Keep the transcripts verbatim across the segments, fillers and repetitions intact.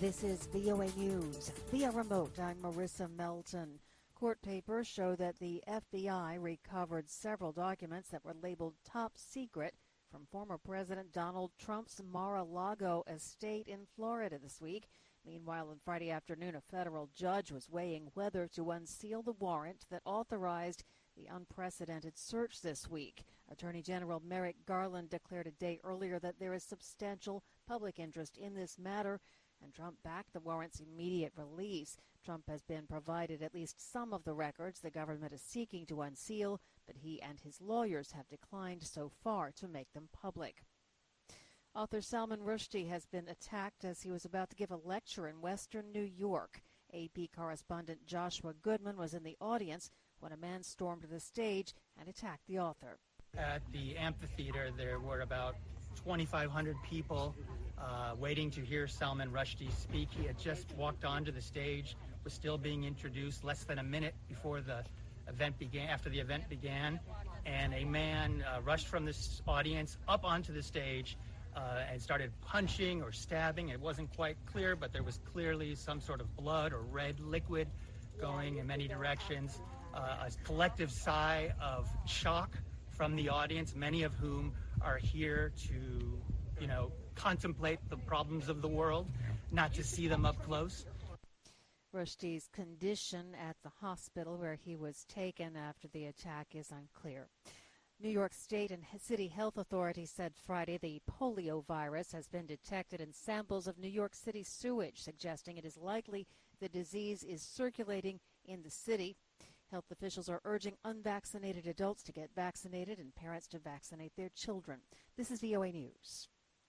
This is V O A News. Via remote, I'm Marissa Melton. Court papers show that the F B I recovered several documents that were labeled top secret from former President Donald Trump's Mar-a-Lago estate in Florida this week. Meanwhile, on Friday afternoon, a federal judge was weighing whether to unseal the warrant that authorized the unprecedented search this week. Attorney General Merrick Garland declared a day earlier that there is substantial public interest in this matter, and Trump backed the warrant's immediate release. Trump has been provided at least some of the records the government is seeking to unseal, but he and his lawyers have declined so far to make them public. Author Salman Rushdie has been attacked as he was about to give a lecture in Western New York. A P correspondent Joshua Goodman was in the audience when a man stormed the stage and attacked the author. At the amphitheater, there were about twenty-five hundred people uh, waiting to hear Salman Rushdie speak. He had just walked onto the stage, was still being introduced less than a minute before the event began, after the event began, and a man uh, rushed from this audience up onto the stage uh, and started punching or stabbing. It wasn't quite clear, but there was clearly some sort of blood or red liquid going in many directions. Uh, a collective sigh of shock from the audience, many of whom are here to, you know, contemplate the problems of the world, not to see them up close. Rushdie's condition at the hospital where he was taken after the attack is unclear. New York State and city health authorities said Friday the polio virus has been detected in samples of New York City sewage, suggesting it is likely the disease is circulating in the city. Health officials are urging unvaccinated adults to get vaccinated and parents to vaccinate their children. This is V O A News.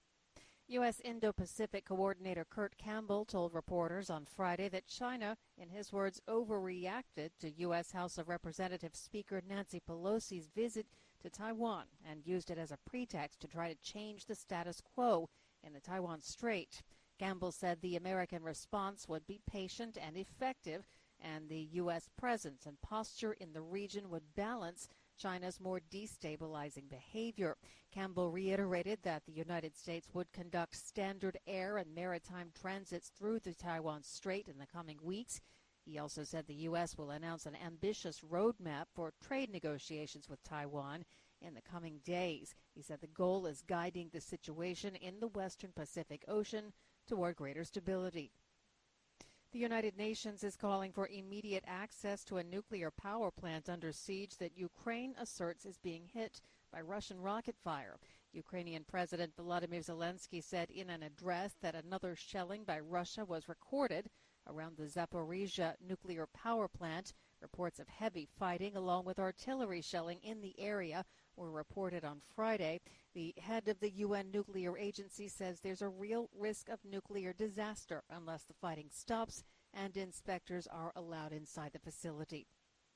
U S Indo-Pacific Coordinator Kurt Campbell told reporters on Friday that China, in his words, overreacted to U S House of Representatives Speaker Nancy Pelosi's visit to Taiwan and used it as a pretext to try to change the status quo in the Taiwan Strait. Campbell said the American response would be patient and effective, and the U S presence and posture in the region would balance China's more destabilizing behavior. Campbell reiterated that the United States would conduct standard air and maritime transits through the Taiwan Strait in the coming weeks. He also said the U S will announce an ambitious roadmap for trade negotiations with Taiwan in the coming days. He said the goal is guiding the situation in the Western Pacific Ocean toward greater stability. The United Nations is calling for immediate access to a nuclear power plant under siege that Ukraine asserts is being hit by Russian rocket fire. Ukrainian President Volodymyr Zelensky said in an address that another shelling by Russia was recorded around the Zaporizhzhia nuclear power plant. Reports of heavy fighting along with artillery shelling in the area were reported on Friday. The head of the U N nuclear agency says there's a real risk of nuclear disaster unless the fighting stops and inspectors are allowed inside the facility.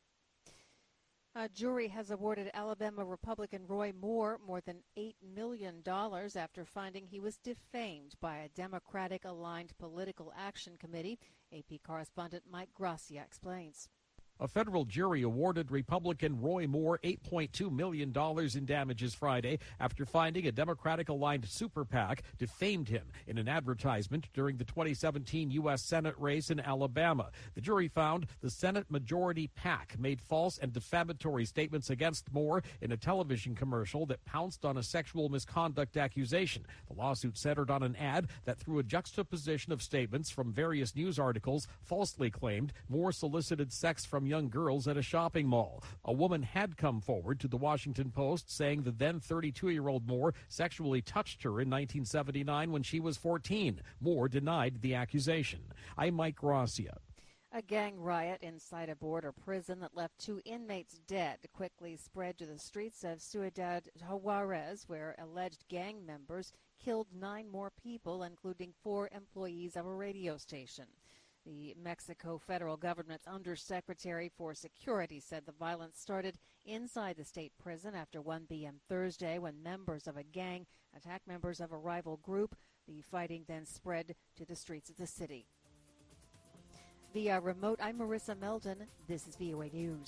A jury has awarded Alabama Republican Roy Moore more than eight million dollars after finding he was defamed by a Democratic-aligned political action committee. A P correspondent Mike Gracia explains. A federal jury awarded Republican Roy Moore eight point two million dollars in damages Friday after finding a Democratic-aligned super PAC defamed him in an advertisement during the twenty seventeen U S Senate race in Alabama. The jury found the Senate Majority PAC made false and defamatory statements against Moore in a television commercial that pounced on a sexual misconduct accusation. The lawsuit centered on an ad that, through a juxtaposition of statements from various news articles, falsely claimed Moore solicited sex from young girls at a shopping mall. A woman had come forward to the Washington Post saying the then thirty-two-year-old Moore sexually touched her in nineteen seventy-nine when she was fourteen. Moore denied the accusation. I'm Mike Gracia. A gang riot inside a border prison that left two inmates dead quickly spread to the streets of Ciudad Juarez, where alleged gang members killed nine more people, including four employees of a radio station. The Mexico federal government's undersecretary for security said the violence started inside the state prison after one p.m. Thursday when members of a gang attacked members of a rival group. The fighting then spread to the streets of the city. Via remote, I'm Marissa Melton. This is V O A News.